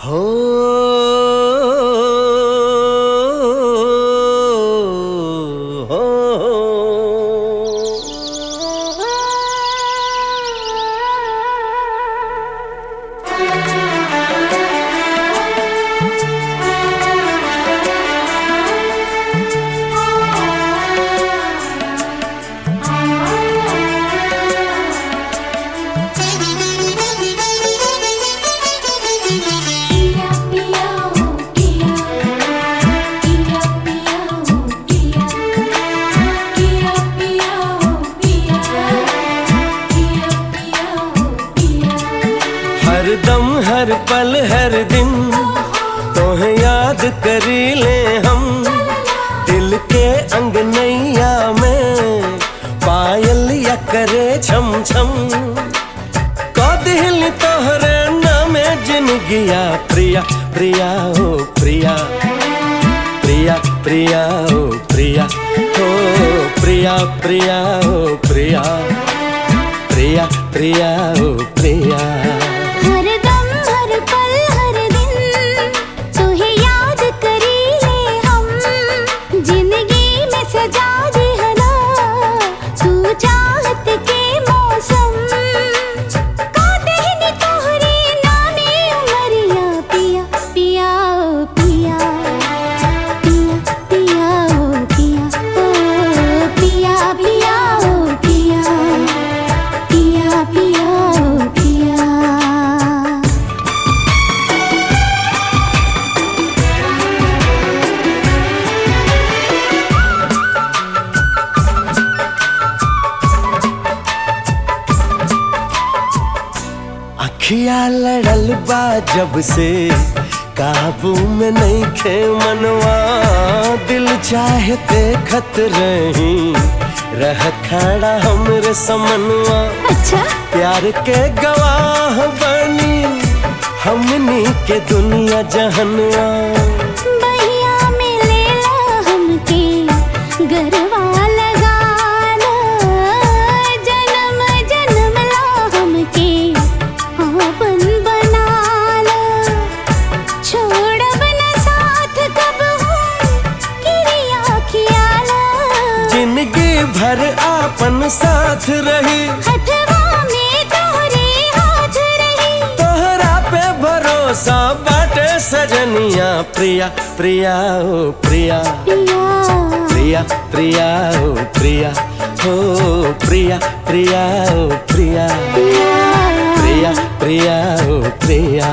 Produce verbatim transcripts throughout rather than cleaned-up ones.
हो हो हर दम हर पल हर दिन तोहे याद करी ले हम। दिल के अंगनैया में पायल या करे छम छम। को दिल तोहरे नामे जिनगिया प्रिया प्रिया ओ प्रिया प्रिया प्रिया ओ प्रिया ओ प्रिया प्रिया ओ प्रिया प्रिया प्रिया ओ प्रिया। अखिया लड़ल बा जब से काबू में नहीं खे मनवा। दिल चाहे देखत रही रह खड़ा हमरे समनवा। अच्छा? प्यार के गवाह बनी हमनी के दुनिया जहनवा। बहिया में लेला हमके गरवा लगाना। जन्म जन्म ला हमके आपन बनाना। छोड़ब न साथ कबहू किरिया खियाला। जिंदगी भर आपन साथ रही हथवा में तोहरे हाथ रही। तोहरा पे भरोसा बाटे सजनिया प्रिया प्रिया ओ प्रिया प्रिया प्रिया ओ प्रिया हो प्रिया प्रिया ओ प्रिया प्रिया प्रिया ओ प्रिया।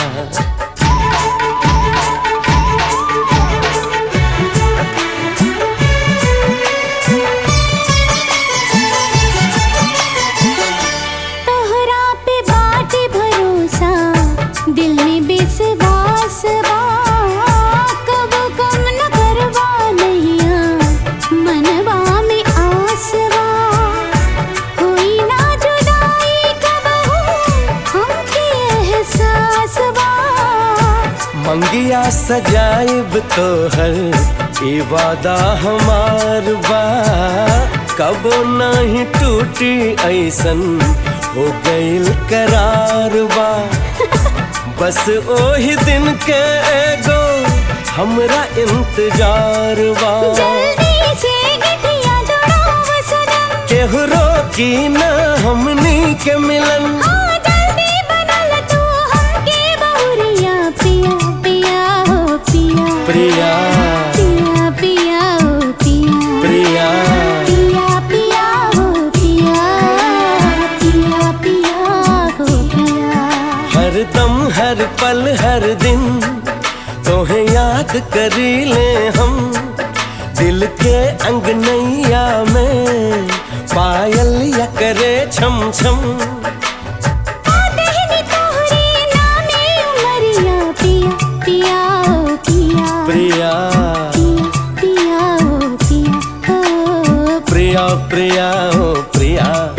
तोहरा पे बाटे भरोसा दिल में विश्वास बा। कबो कम न करवा नैया मनवा में आस बा। होई ना जुदाई कबहू हमके एहसास बा। मंगिया सजाइब तोहर ई वादा हमार बा। कबो नहीं टूटी ऐसन हो गइल करार बा। बस ओही दिन के एगो हमरा इंतजार बा। जल्दी से गठिया जोड़ाव सनम। केहू रोकी ना हमनी के मिलन। हाँ जल्दी बनल तू हमके बहुरिया पिया पिया हो पिया प्रिया पिया पिया हो पिया प्रिया पिया पिया हो पिया पिया पिया हो पिया। हर दम हर पल हर दिन तोहे याद करी ले हम। दिल के अंगनैया में पायल या करे छम छम। देहनी तोहरे नामे उमरिया पिया पिया हो पिया प्रिया पिया पिया हो पिया हो प्रिया प्रिया हो प्रिया।